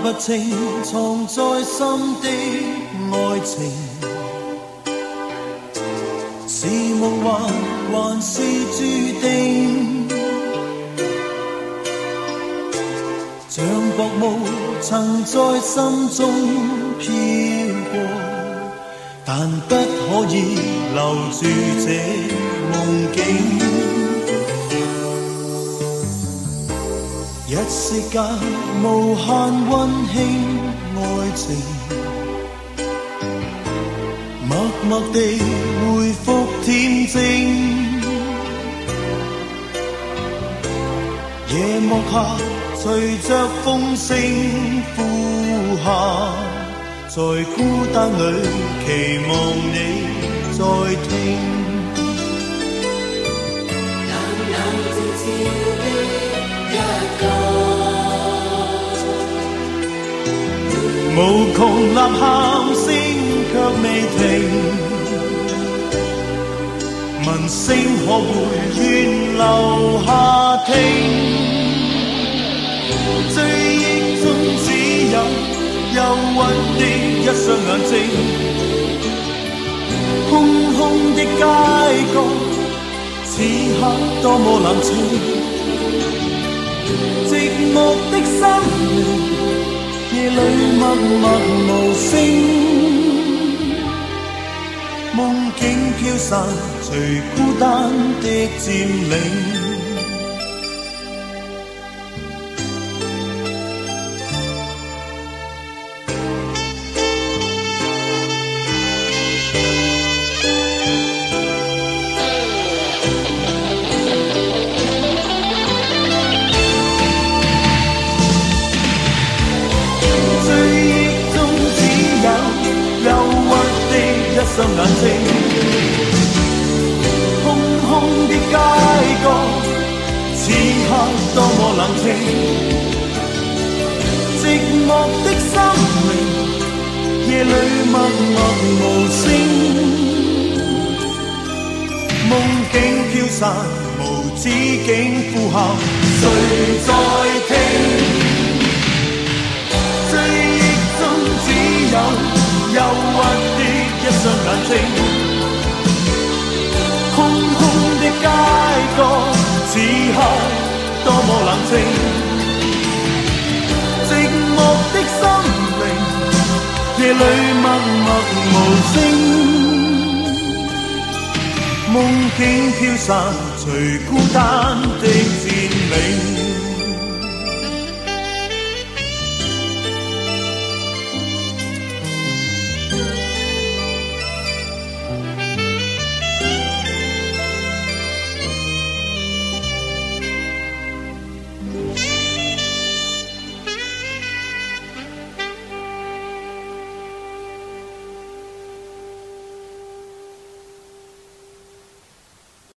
不清藏在心的爱情，是梦幻还是注定？像薄雾曾在心中飘过，但不可以留住这梦境。一息间无限温馨爱情，默默地回复恬静。夜幕下随着风声呼喊，在孤单里期望你再听。 冷冷靜靜的一個， 無窮吶喊聲卻未停，問聲可會願留下聽？追憶中只有憂鬱的一雙眼睛，空空的街角，此刻多麼冷清，寂寞的心靈，夜裏默默無聲，夢境飄散，隨孤單的佔領。雙眼睛，空空的街角，此刻多麼冷清，寂寞的心靈，夜裏默默無聲，夢境飄散，無止境呼喊，誰在聽？追憶中只有憂鬱的一雙眼睛，空空的街角，此刻多麼冷清，寂寞的心靈，夜裏默默無聲，夢境飄散，隨孤單的佔領。